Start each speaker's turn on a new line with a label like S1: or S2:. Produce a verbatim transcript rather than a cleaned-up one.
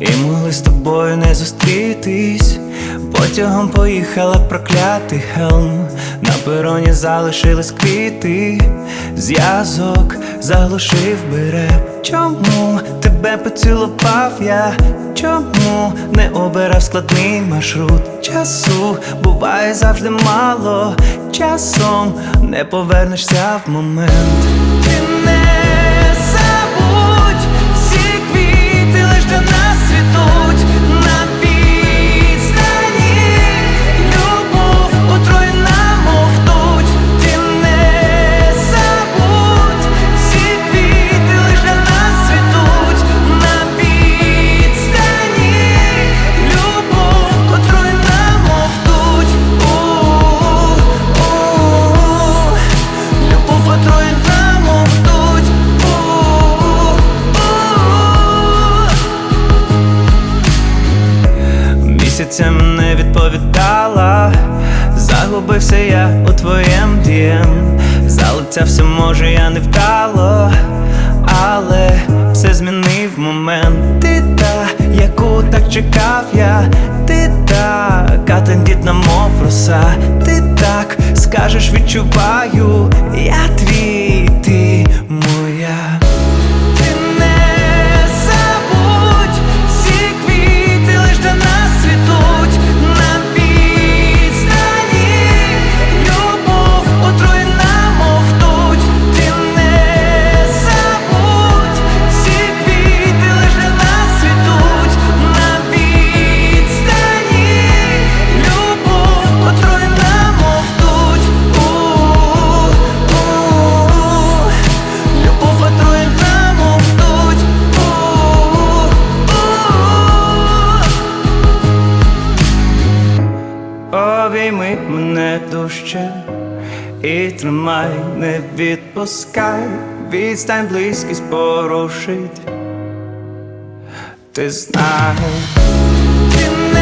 S1: І могли з тобою не зустрітись. Потягом поїхала проклятий хелм. На пероні залишились квіти. Зв'язок заглушив би реп. Чому тебе поцілував я? Чому не обирав складний маршрут? Часу буває завжди мало. Часом не повернешся в момент. Ти не забудь, всі квіти лиш для нас цвітуть. На відстані любов отруєна, мов ртуть. Ти не забудь, всі квіти лиш для нас цвітуть. На відстані любов отруєна, мов ртуть. Любов отруєна, мов ртуть. Місяця не відповідала. Загубився я у твоєм дієм. Залицявся, може, я не вдало, але все змінив момент. Ти та, яку так чекав я. Ти така тендітна, мов роса. Ти так скажеш, відчуваю. Я твій, ти моя. Ти не забудь, всі квіти лиш для нас цвітуть. На відстані любов отруєна, мов ртуть. Ти не забудь, всі квіти лиш для нас цвітуть. На відстані любов отруєна, мов ртуть. Любов отруєна, мов ртуть. Обійми мене дужче і тримай, не відпускай. Відстань, близькість порушить. Ти знаєш, ти не